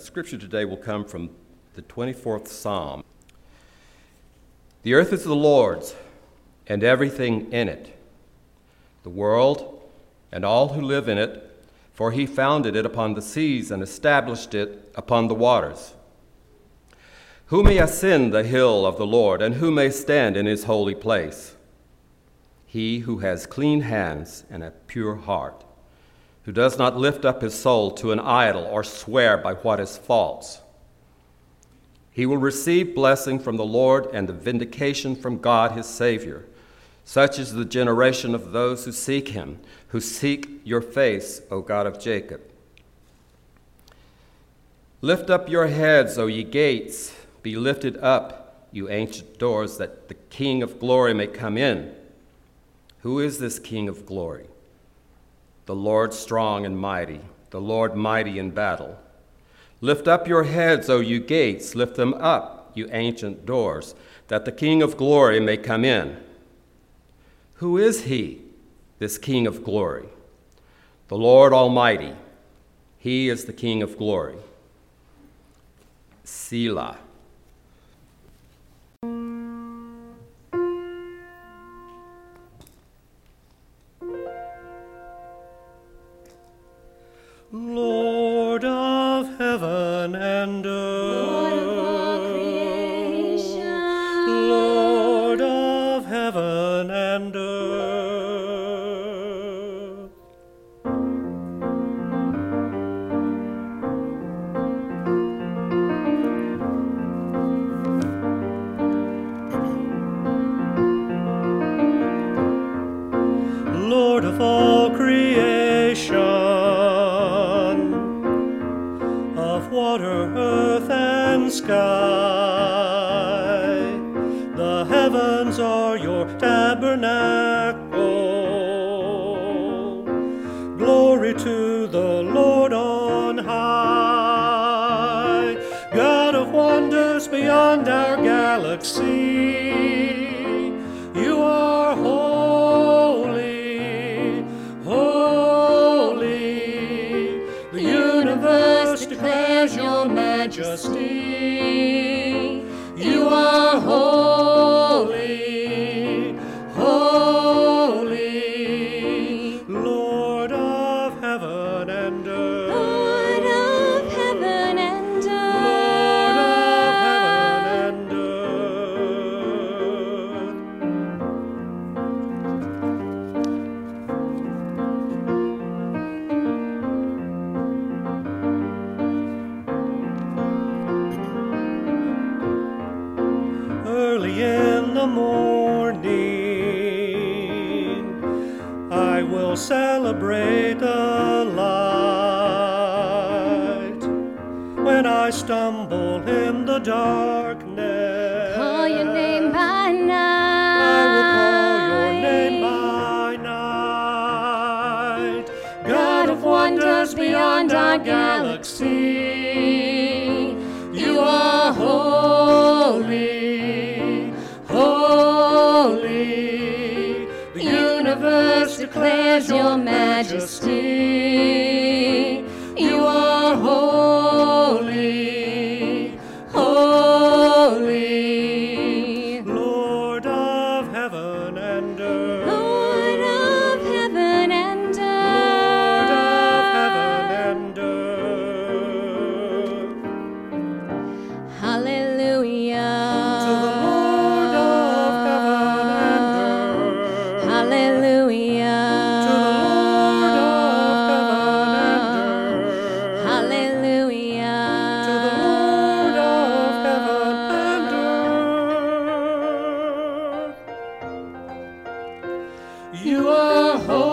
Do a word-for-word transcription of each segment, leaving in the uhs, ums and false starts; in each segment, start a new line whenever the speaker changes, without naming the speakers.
scripture today will come from the twenty-fourth Psalm. The earth is the Lord's, and everything in it, the world and all who live in it, for he founded it upon the seas and established it upon the waters. Who may ascend the hill of the Lord, and who may stand in his holy place? He who has clean hands and a pure heart, who does not lift up his soul to an idol or swear by what is false. He will receive blessing from the Lord and the vindication from God his Savior. Such is the generation of those who seek him, who seek your face, O God of Jacob. Lift up your heads, O ye gates. Be lifted up, you ancient doors, that the King of glory may come in. Who is this King of glory? The Lord strong and mighty, the Lord mighty in battle. Lift up your heads, O you gates, lift them up, you ancient doors, that the King of glory may come in. Who is he, this King of glory? The Lord Almighty. He is the King of glory. Selah.
Lord of heaven and earth,
Lord of all creation,
Lord of heaven and earth, Lord of all creation, water, earth, and sky. The heavens are your tabernacle. Glory to the Lord on high. God of wonders beyond our galaxy, you are holy, holy. The universe declares your majesty. You are holy, holy, Lord of heaven and earth.
Lord of heaven and earth.
Lord of heaven and early in the morning, I will celebrate the light. When I stumble in the darkness,
Call your name by night.
I will call your name by night. God of wonders beyond our galaxy, you are holy, holy. The universe declares your majesty. You are holy, holy, Lord of heaven and earth.
Lord of heaven and
Lord of heaven
earth.
and earth.
Hallelujah.
To the Lord of heaven and earth.
Hallelujah.
To the Lord of heaven and earth.
Hallelujah.
To the Lord of heaven and earth. You are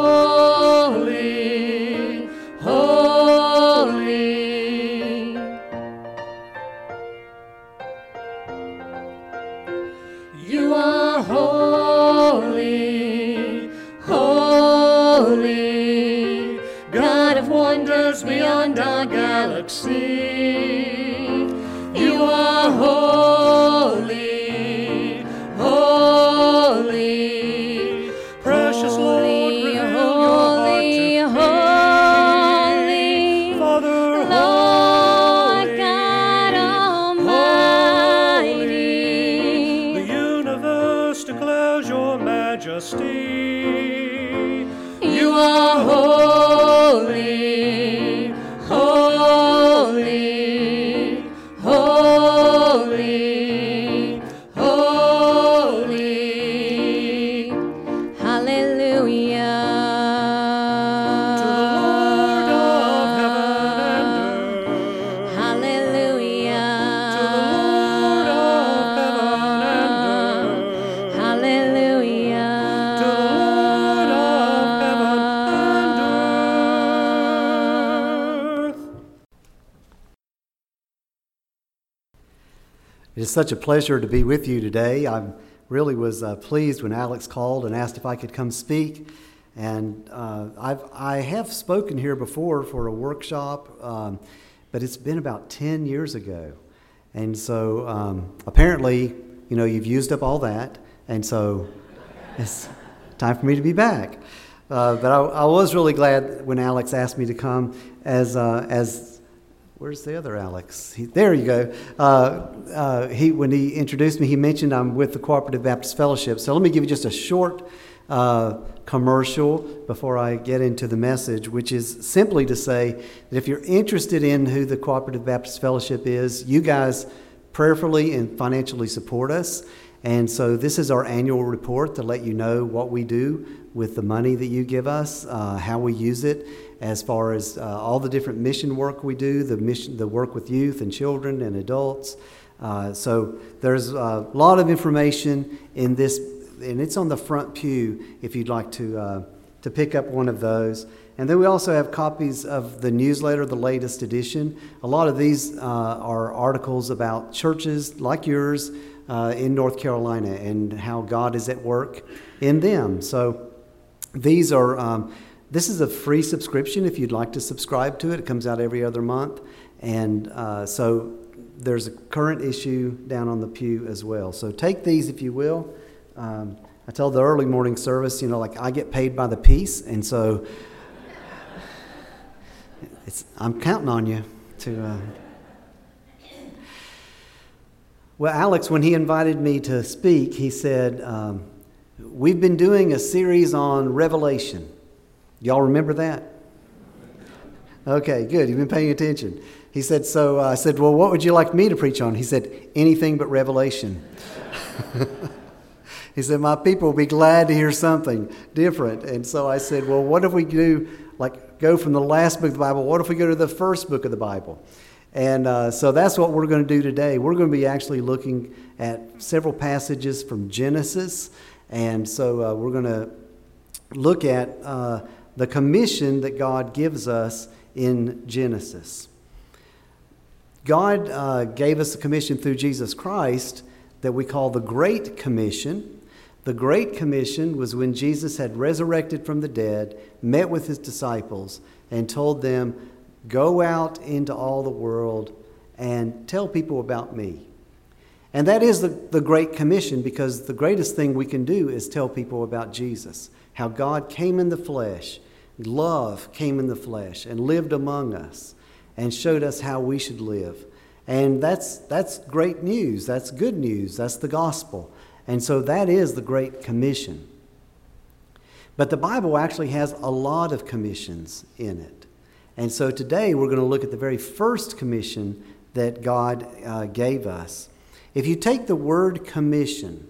holy, holy. You are holy, holy, God of wonders beyond our galaxy. You are holy, holy, precious Lord, reveal your heart to me.
holy,
Father,
Lord
holy, majesty.
You are holy, holy, holy, holy. Hallelujah.
To the Lord of heaven and earth.
Hallelujah.
To the Lord of heaven and earth.
Hallelujah.
To the Lord of heaven and earth.
It is such a pleasure to be with you today. I really was uh, pleased when Alex called and asked if I could come speak. And uh, I've, I have spoken here before for a workshop, um, but it's been about ten years ago. And so um, apparently, you know, you've used up all that. And so it's time for me to be back. Uh, but I, I was really glad when Alex asked me to come as uh, as where's the other Alex? He, there you go. Uh, uh, he when he introduced me, he mentioned I'm with the Cooperative Baptist Fellowship. So let me give you just a short uh, commercial before I get into the message, which is simply to say that if you're interested in who the Cooperative Baptist Fellowship is, you guys prayerfully and financially support us. And so this is our annual report to let you know what we do with the money that you give us, uh, how we use it, as far as uh, all the different mission work we do, the mission, the work with youth and children and adults. Uh, so there's a lot of information in this, and it's on the front pew if you'd like to uh, to pick up one of those. And then we also have copies of the newsletter, the latest edition. A lot of these uh, are articles about churches like yours uh, in North Carolina and how God is at work in them. So these are, um, this is a free subscription if you'd like to subscribe to it. It comes out every other month. And uh, so there's a current issue down on the pew as well. So take these if you will. Um, I tell the early morning service, you know, like I get paid by the piece. And so it's, I'm counting on you to... Uh... Well, Alex, when he invited me to speak, he said, um, we've been doing a series on Revelation. Y'all remember that? Okay, good. You've been paying attention. He said, so uh, I said, well, what would you like me to preach on? He said, anything but Revelation. He said, my people will be glad to hear something different. And so I said, well, what if we do, like, go from the last book of the Bible? What if we go to the first book of the Bible? And uh, so that's what we're going to do today. We're going to be actually looking at several passages from Genesis. And so uh, we're going to look at uh, the commission that God gives us in Genesis. God uh, gave us a commission through Jesus Christ that we call the Great Commission. The Great Commission was when Jesus had resurrected from the dead, met with his disciples, and told them, go out into all the world and tell people about me. And that is the, the Great Commission, because the greatest thing we can do is tell people about Jesus, how God came in the flesh, love came in the flesh and lived among us and showed us how we should live. And that's that's great news. That's good news. That's the gospel. And so that is the Great Commission. But the Bible actually has a lot of commissions in it. And so today we're going to look at the very first commission that God uh, gave us. If you take the word commission,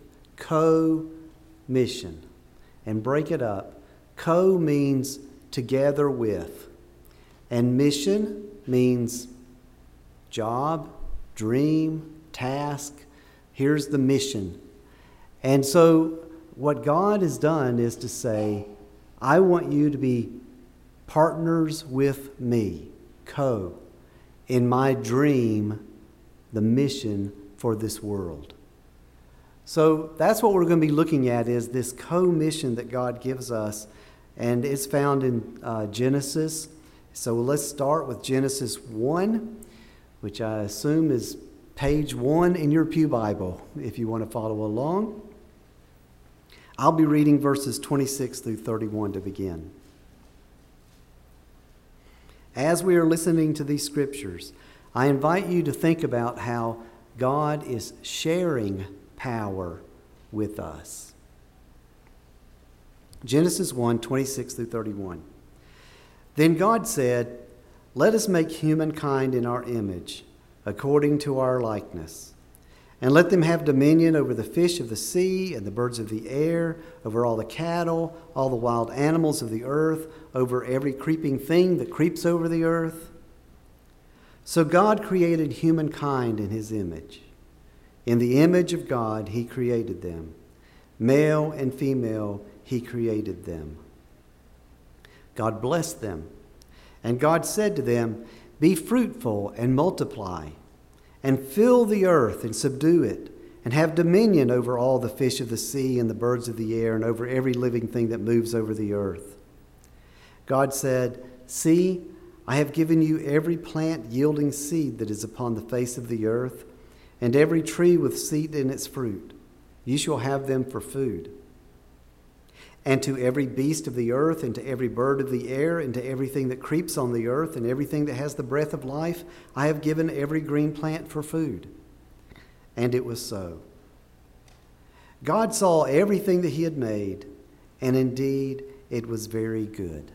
co-mission, and break it up, co means together with, and mission means job, dream, task. Here's the mission. And so what God has done is to say, I want you to be partners with me, co, in my dream, the mission for this world. So that's what we're going to be looking at, is this co-mission that God gives us, and it's found in uh, Genesis. So let's start with Genesis one, which I assume is page one in your pew Bible, if you want to follow along. I'll be reading verses twenty-six through thirty-one to begin. As we are listening to these scriptures, I invite you to think about how God is sharing power with us. Genesis one, twenty-six through thirty-one. Then God said, "Let us make humankind in our image, according to our likeness. And let them have dominion over the fish of the sea and the birds of the air, over all the cattle, all the wild animals of the earth, over every creeping thing that creeps over the earth." So God created humankind in his image. In the image of God he created them. Male and female he created them. God blessed them. And God said to them, "Be fruitful and multiply, and fill the earth and subdue it, and have dominion over all the fish of the sea and the birds of the air, and over every living thing that moves over the earth." God said, "See, I have given you every plant yielding seed that is upon the face of the earth, and every tree with seed in its fruit. You shall have them for food. And to every beast of the earth, and to every bird of the air, and to everything that creeps on the earth, and everything that has the breath of life, I have given every green plant for food." And it was so. God saw everything that he had made, and indeed it was very good.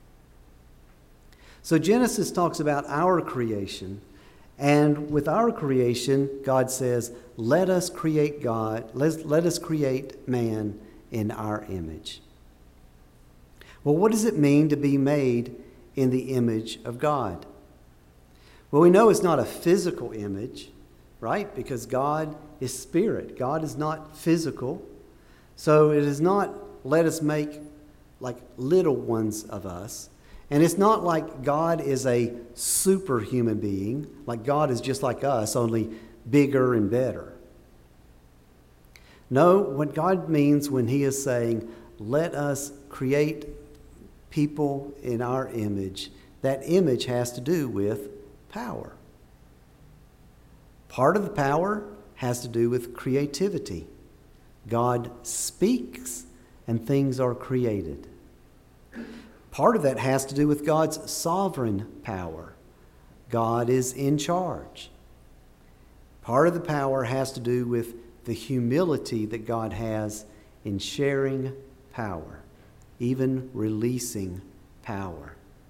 So Genesis talks about our creation, and with our creation, God says, let us create God, let, let us create man in our image. Well, what does it mean to be made in the image of God? Well, we know it's not a physical image, right? Because God is spirit. God is not physical. So it is not let us make like little ones of us. And it's not like God is a superhuman being, like God is just like us, only bigger and better. No, what God means when he is saying, let us create people in our image, that image has to do with power. Part of the power has to do with creativity. God speaks and things are created. Part of that has to do with God's sovereign power. God is in charge. Part of the power has to do with the humility that God has in sharing power, even releasing power.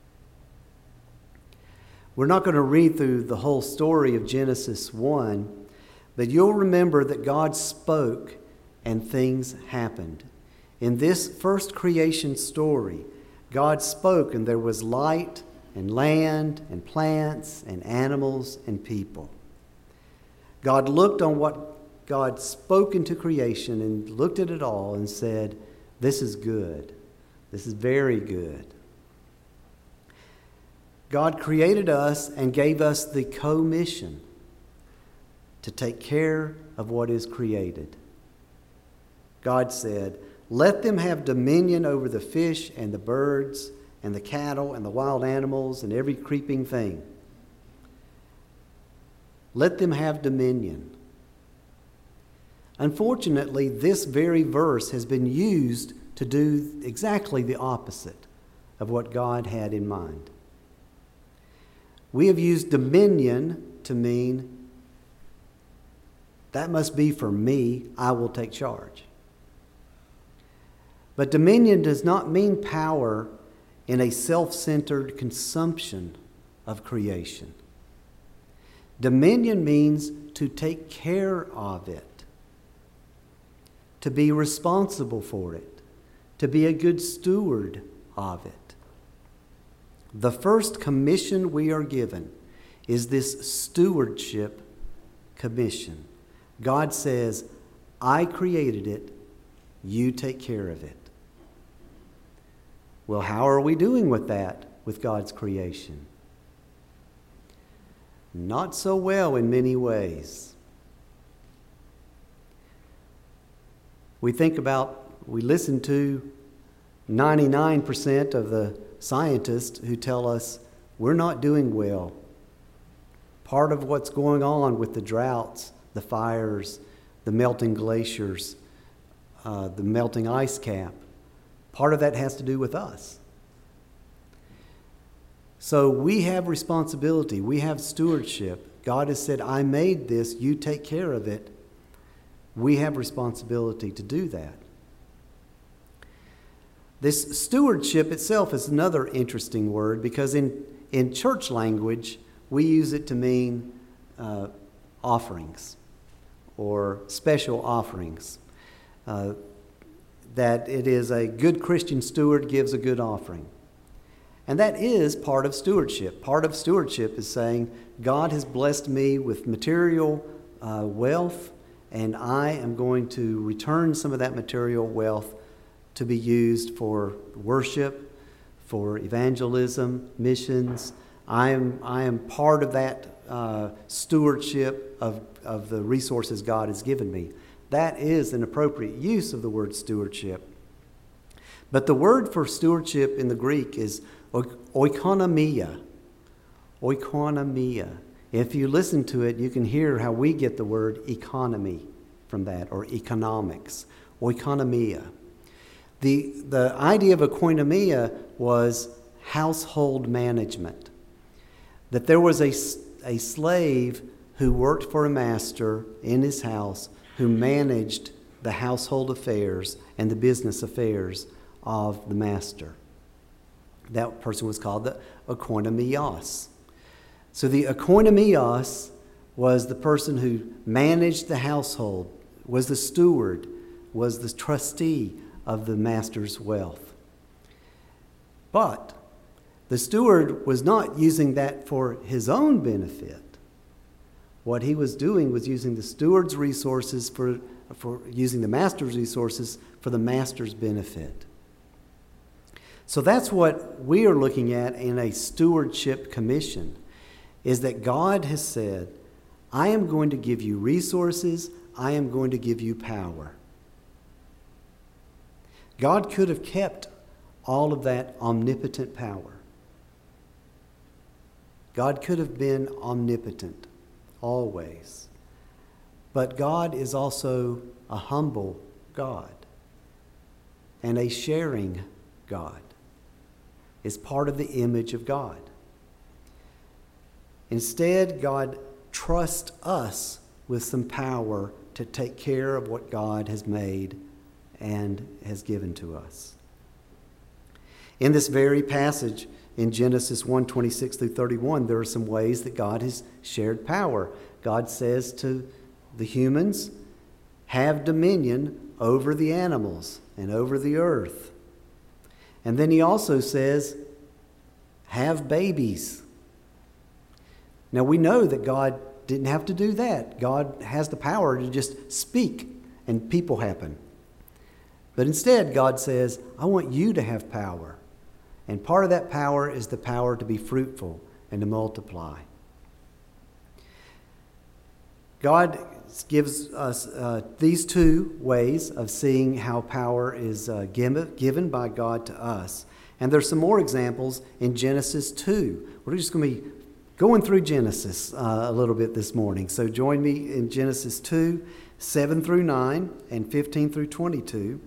We're not going to read through the whole story of Genesis one, but you'll remember that God spoke and things happened. In this first creation story, God spoke and there was light and land and plants and animals and people. God looked on what God spoke into creation and looked at it all and said, this is good. This is very good. God created us and gave us the commission to take care of what is created. God said, let them have dominion over the fish and the birds and the cattle and the wild animals and every creeping thing. Let them have dominion. Unfortunately, this very verse has been used to do exactly the opposite of what God had in mind. We have used dominion to mean, that must be for me, I will take charge. But dominion does not mean power in a self-centered consumption of creation. Dominion means to take care of it, to be responsible for it, to be a good steward of it. The first commission we are given is this stewardship commission. God says, I created it, you take care of it. Well, how are we doing with that, with God's creation? Not so well in many ways. We think about, we listen to ninety-nine percent of the scientists who tell us we're not doing well. Part of what's going on with the droughts, the fires, the melting glaciers, uh, the melting ice cap, part of that has to do with us. So we have responsibility. We have stewardship. God has said, I made this, you take care of it. We have responsibility to do that. This stewardship itself is another interesting word because in, in church language, we use it to mean uh, offerings or special offerings. Uh, that it is a good Christian steward gives a good offering. And that is part of stewardship. Part of stewardship is saying, God has blessed me with material uh, wealth, and I am going to return some of that material wealth to be used for worship, for evangelism, missions. I am, I am part of that uh, stewardship of, of the resources God has given me. That is an appropriate use of the word stewardship. But the word for stewardship in the Greek is oikonomia. Oikonomia. If you listen to it, you can hear how we get the word economy from that, or economics. Oikonomia. The, the idea of oikonomia was household management. That there was a, a slave who worked for a master in his house who managed the household affairs and the business affairs of the master. That person was called the oikonomios. So the oikonomios was the person who managed the household, was the steward, was the trustee of the master's wealth. But the steward was not using that for his own benefit. What he was doing was using the steward's resources for, for using the master's resources for the master's benefit. So that's what we are looking at in a stewardship commission, is that God has said, I am going to give you resources, I am going to give you power. God could have kept all of that omnipotent power. God could have been omnipotent always. But God is also a humble God and a sharing God. Is part of the image of God. Instead, God trusts us with some power to take care of what God has made and has given to us. In this very passage in Genesis one, twenty-six through thirty-one, there are some ways that God has shared power. God says to the humans, have dominion over the animals and over the earth. And then he also says, have babies. Now we know that God didn't have to do that. God has the power to just speak and people happen. But instead, God says, I want you to have power. And part of that power is the power to be fruitful and to multiply. God gives us uh, these two ways of seeing how power is uh, given, given by God to us. And there's some more examples in Genesis two. We're just going to be going through Genesis uh, a little bit this morning. So join me in Genesis two, seven through nine, and fifteen through twenty-two.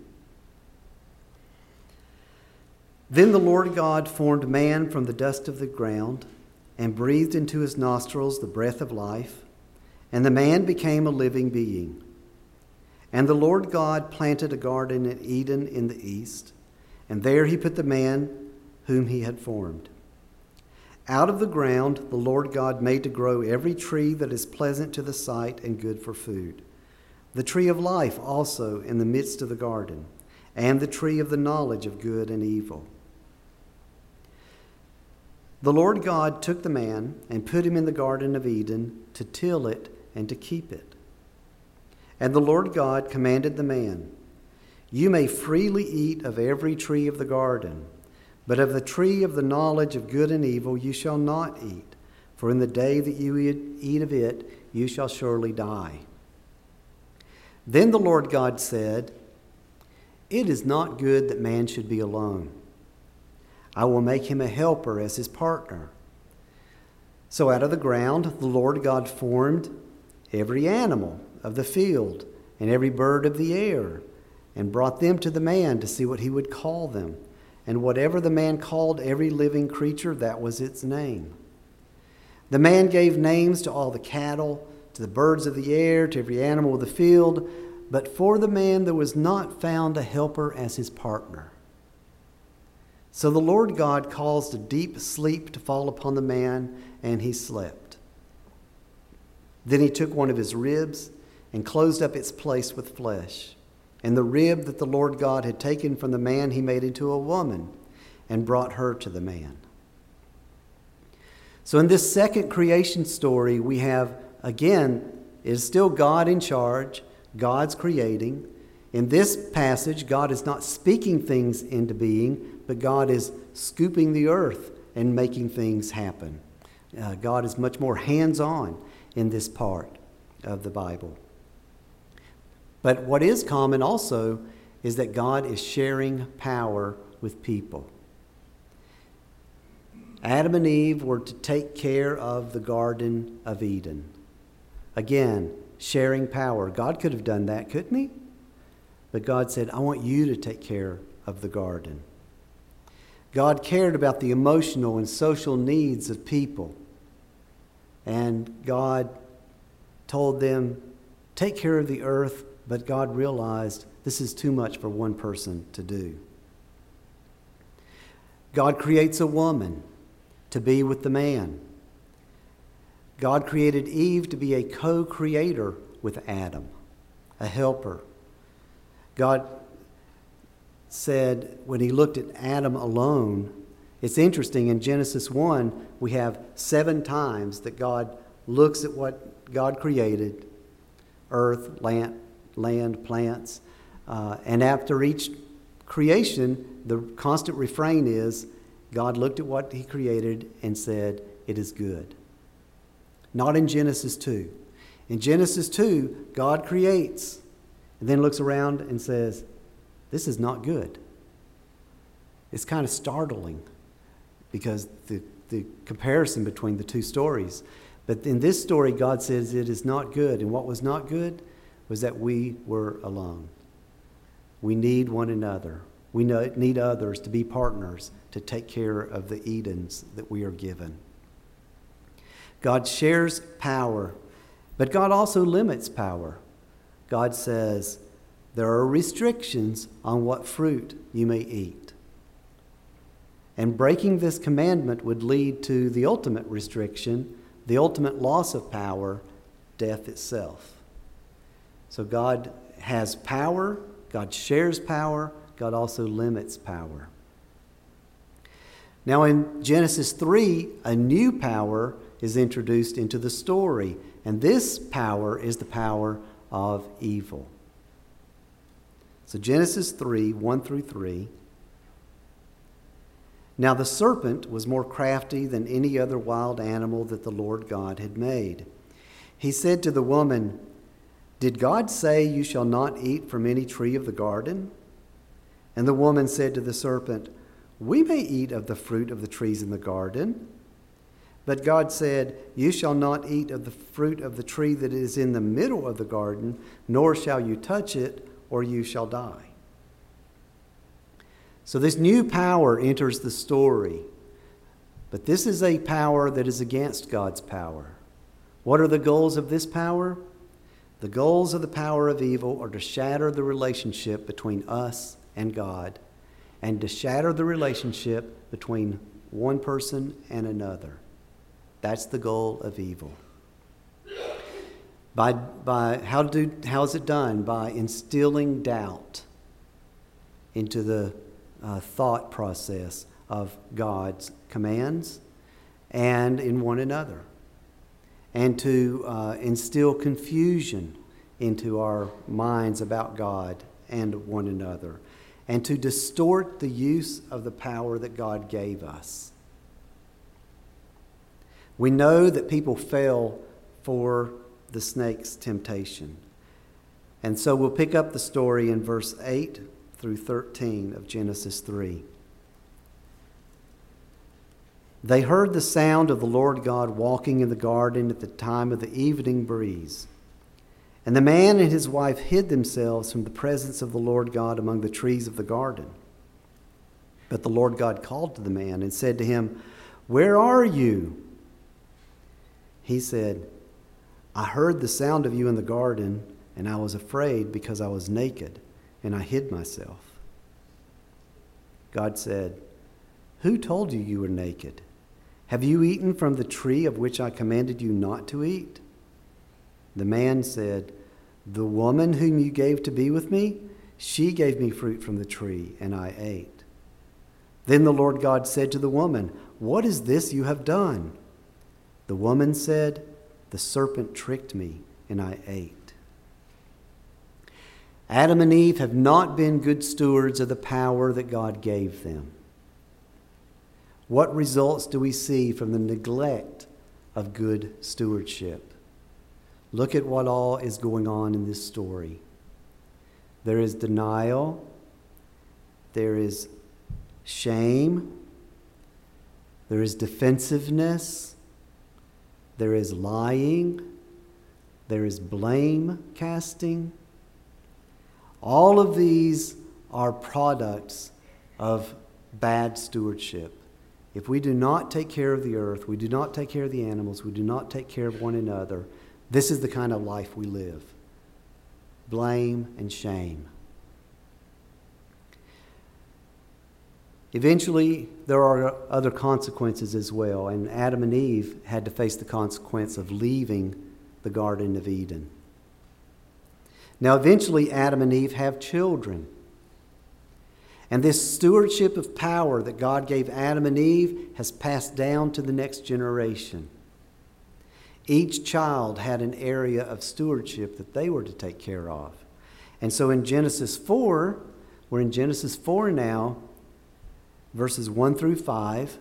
Then the Lord God formed man from the dust of the ground and breathed into his nostrils the breath of life, and the man became a living being. And the Lord God planted a garden in Eden in the east, and there he put the man whom he had formed. Out of the ground the Lord God made to grow every tree that is pleasant to the sight and good for food, the tree of life also in the midst of the garden, and the tree of the knowledge of good and evil. The Lord God took the man and put him in the Garden of Eden to till it and to keep it. And the Lord God commanded the man, you may freely eat of every tree of the garden, but of the tree of the knowledge of good and evil you shall not eat, for in the day that you eat of it you shall surely die. Then the Lord God said, it is not good that man should be alone. I will make him a helper as his partner. So out of the ground the Lord God formed every animal of the field and every bird of the air, and brought them to the man to see what he would call them. And whatever the man called every living creature, that was its name. The man gave names to all the cattle, to the birds of the air, to every animal of the field, but for the man there was not found a helper as his partner. So the Lord God caused a deep sleep to fall upon the man, and he slept. Then he took one of his ribs and closed up its place with flesh. And the rib that the Lord God had taken from the man he made into a woman and brought her to the man. So in this second creation story, we have, again, it is still God in charge. God's creating. In this passage, God is not speaking things into being, but God is scooping the earth and making things happen. Uh, God is much more hands-on in this part of the Bible. But what is common also is that God is sharing power with people. Adam and Eve were to take care of the Garden of Eden. Again, sharing power. God could have done that, couldn't he? But God said, I want you to take care of the garden. God cared about the emotional and social needs of people. And God told them, take care of the earth, but God realized this is too much for one person to do. God creates a woman to be with the man. God created Eve to be a co-creator with Adam, a helper. God said when he looked at Adam alone, it's interesting, in Genesis one, we have seven times that God looks at what God created, earth, land, land plants, uh, and after each creation, the constant refrain is, God looked at what he created and said, it is good. Not in Genesis two. In Genesis two, God creates and then looks around and says, this is not good. It's kind of startling because the, the comparison between the two stories. But in this story, God says it is not good. And what was not good was that we were alone. We need one another. We need others to be partners to take care of the Edens that we are given. God shares power, but God also limits power. God says there are restrictions on what fruit you may eat. And breaking this commandment would lead to the ultimate restriction, the ultimate loss of power, death itself. So God has power, God shares power, God also limits power. Now in Genesis three, a new power is introduced into the story, and this power is the power of evil. So Genesis three, one through three. Now the serpent was more crafty than any other wild animal that the Lord God had made. He said to the woman, did God say you shall not eat from any tree of the garden? And the woman said to the serpent, we may eat of the fruit of the trees in the garden. But God said, you shall not eat of the fruit of the tree that is in the middle of the garden, nor shall you touch it, or you shall die. So this new power enters the story. But this is a power that is against God's power. What are the goals of this power? The goals of the power of evil are to shatter the relationship between us and God, and to shatter the relationship between one person and another. That's the goal of evil. By, by how do how is it done? By instilling doubt into the uh, thought process of God's commands and in one another, and to uh, instill confusion into our minds about God and one another, and to distort the use of the power that God gave us. We know that people fell for the snake's temptation. And so we'll pick up the story in verse eight through thirteen of Genesis three. They heard the sound of the Lord God walking in the garden at the time of the evening breeze. And the man and his wife hid themselves from the presence of the Lord God among the trees of the garden. But the Lord God called to the man and said to him, where are you? He said, I heard the sound of you in the garden, and I was afraid because I was naked, and I hid myself. God said, Who told you you were naked? Have you eaten from the tree of which I commanded you not to eat?" The man said, "The woman whom you gave to be with me, she gave me fruit from the tree, and I ate." Then the Lord God said to the woman, "What is this you have done?" The woman said, "The serpent tricked me, and I ate." Adam and Eve have not been good stewards of the power that God gave them. What results do we see from the neglect of good stewardship? Look at what all is going on in this story. There is denial. There is shame. There is defensiveness. There is lying. There is blame casting. All of these are products of bad stewardship. If we do not take care of the earth, we do not take care of the animals, we do not take care of one another, this is the kind of life we live. Blame and shame. Eventually, there are other consequences as well, and Adam and Eve had to face the consequence of leaving the Garden of Eden. Now, eventually, Adam and Eve have children. And this stewardship of power that God gave Adam and Eve has passed down to the next generation. Each child had an area of stewardship that they were to take care of. And so in Genesis four, we're in Genesis four now, verses one through five.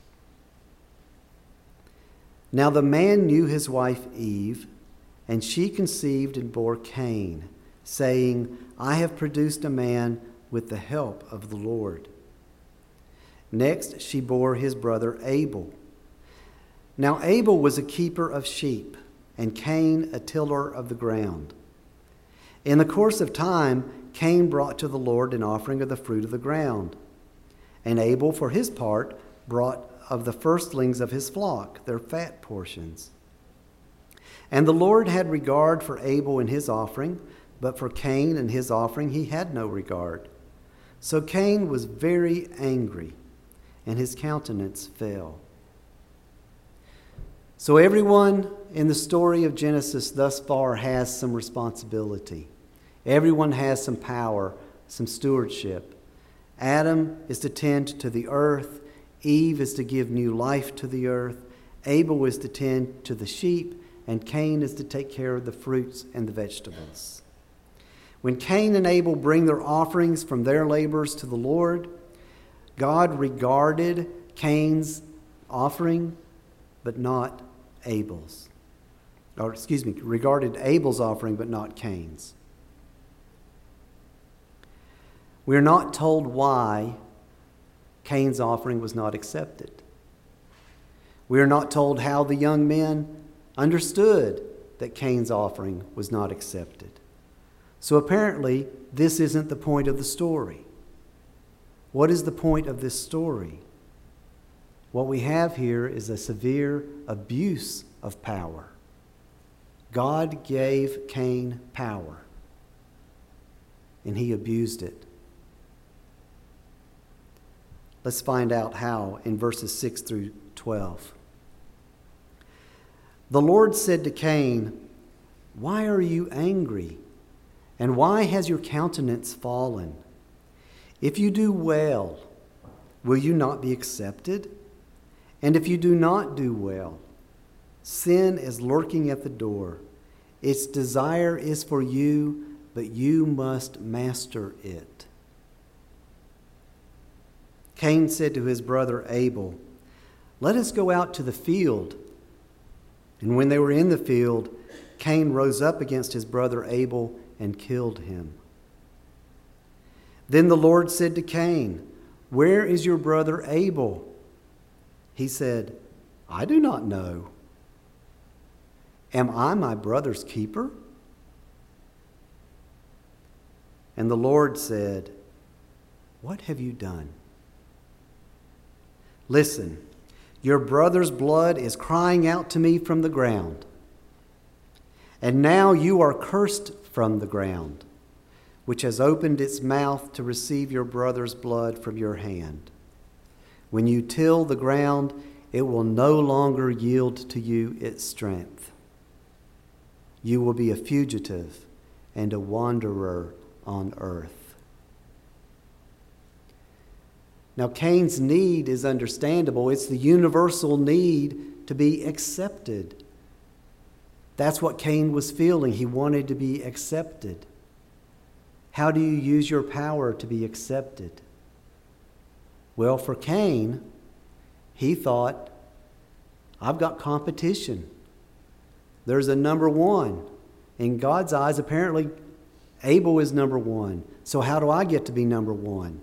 Now the man knew his wife Eve, and she conceived and bore Cain, saying, "I have produced a man with the help of the Lord." Next, she bore his brother Abel. Now Abel was a keeper of sheep, and Cain a tiller of the ground. In the course of time, Cain brought to the Lord an offering of the fruit of the ground. And Abel, for his part, brought of the firstlings of his flock, their fat portions. And the Lord had regard for Abel and his offering, but for Cain and his offering he had no regard. So Cain was very angry, and his countenance fell. So everyone in the story of Genesis thus far has some responsibility. Everyone has some power, some stewardship. Adam is to tend to the earth. Eve is to give new life to the earth. Abel is to tend to the sheep, and Cain is to take care of the fruits and the vegetables. When Cain and Abel bring their offerings from their labors to the Lord, God regarded Cain's offering, but not Abel's. Or, excuse me, regarded Abel's offering, but not Cain's. We are not told why Cain's offering was not accepted. We are not told how the young men understood that Cain's offering was not accepted. So apparently, this isn't the point of the story. What is the point of this story? What we have here is a severe abuse of power. God gave Cain power, and he abused it. Let's find out how in verses six through twelve. The Lord said to Cain, "Why are you angry? And why has your countenance fallen? If you do well, will you not be accepted? And if you do not do well, sin is lurking at the door. Its desire is for you, but you must master it." Cain said to his brother Abel, "Let us go out to the field." And when they were in the field, Cain rose up against his brother Abel and killed him. Then the Lord said to Cain, "Where is your brother Abel?" He said, "I do not know. Am I my brother's keeper?" And the Lord said, "What have you done? Listen, your brother's blood is crying out to me from the ground. And now you are cursed from the ground, which has opened its mouth to receive your brother's blood from your hand. When you till the ground, it will no longer yield to you its strength. You will be a fugitive and a wanderer on earth. Now, Cain's need is understandable. It's the universal need to be accepted. That's what Cain was feeling. He wanted to be accepted. How do you use your power to be accepted? Well, for Cain, he thought, I've got competition. There's a number one. In God's eyes, apparently, Abel is number one. So how do I get to be number one?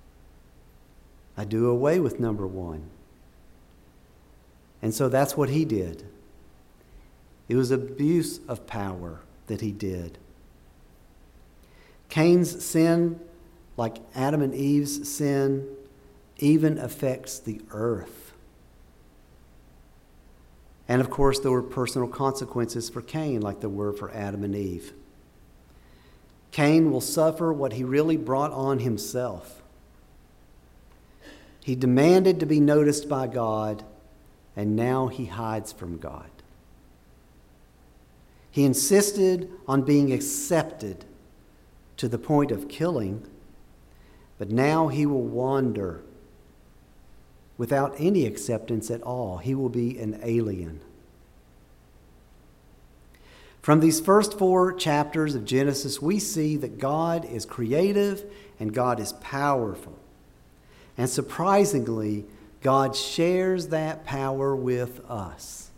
I do away with number one. And so that's what he did. It was abuse of power that he did. Cain's sin, like Adam and Eve's sin, even affects the earth. And of course, there were personal consequences for Cain, like there were for Adam and Eve. Cain will suffer what he really brought on himself. He demanded to be noticed by God, and now he hides from God. He insisted on being accepted to the point of killing, but now he will wander without any acceptance at all. He will be an alien. From these first four chapters of Genesis, we see that God is creative and God is powerful. And surprisingly, God shares that power with us.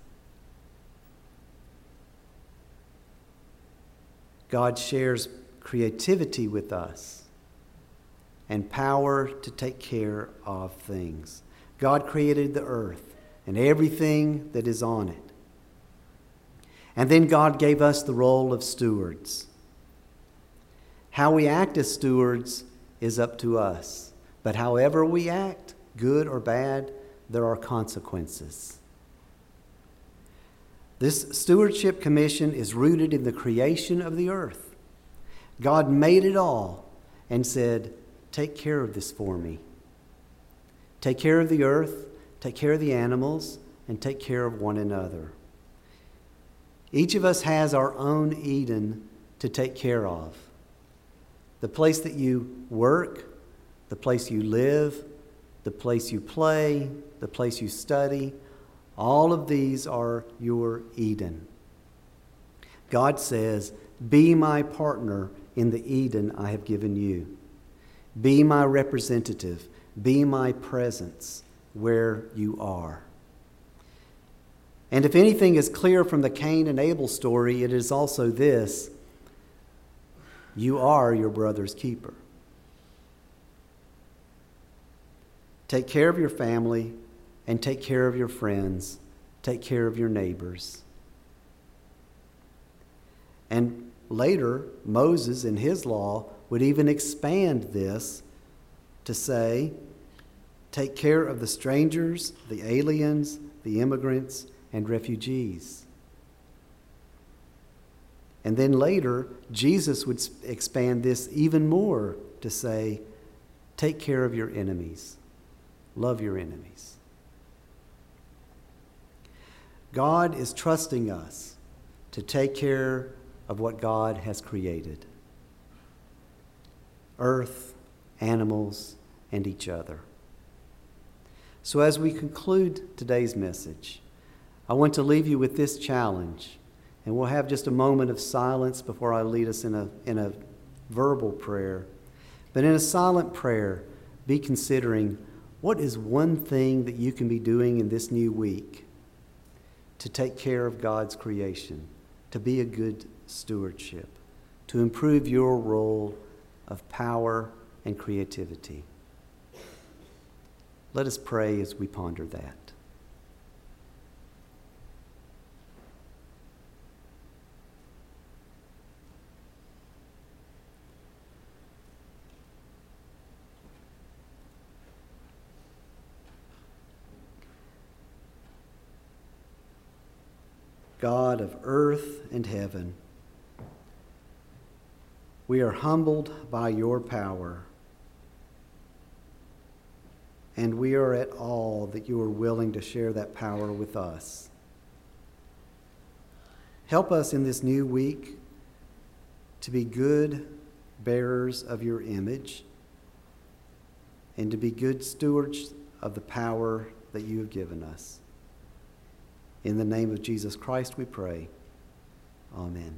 God shares creativity with us and power to take care of things. God created the earth and everything that is on it. And then God gave us the role of stewards. How we act as stewards is up to us. But however we act, good or bad, there are consequences. This stewardship commission is rooted in the creation of the earth. God made it all and said, take care of this for me. Take care of the earth, take care of the animals, and take care of one another. Each of us has our own Eden to take care of. The place that you work, the place you live, the place you play, the place you study, all of these are your Eden. God says, be my partner in the Eden I have given you. Be my representative. Be my presence where you are. And if anything is clear from the Cain and Abel story, it is also this: you are your brother's keeper. Take care of your family and take care of your friends. Take care of your neighbors. And later, Moses in his law would even expand this to say, take care of the strangers, the aliens, the immigrants, and refugees. And then later, Jesus would expand this even more to say, take care of your enemies. Love your enemies. God is trusting us to take care of what God has created. Earth, animals, and each other. So as we conclude today's message, I want to leave you with this challenge, and we'll have just a moment of silence before I lead us in a, in a verbal prayer. But in a silent prayer, be considering, what is one thing that you can be doing in this new week to take care of God's creation, to be a good stewardship, to improve your role of power and creativity? Let us pray as we ponder that. God of earth and heaven, we are humbled by your power and we are at awe that you are willing to share that power with us. Help us in this new week to be good bearers of your image and to be good stewards of the power that you have given us. In the name of Jesus Christ we pray. Amen.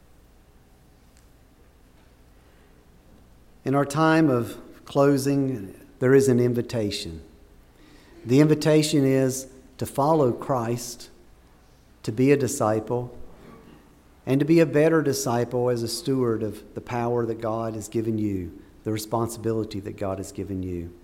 In our time of closing, there is an invitation. The invitation is to follow Christ, to be a disciple, and to be a better disciple as a steward of the power that God has given you, the responsibility that God has given you.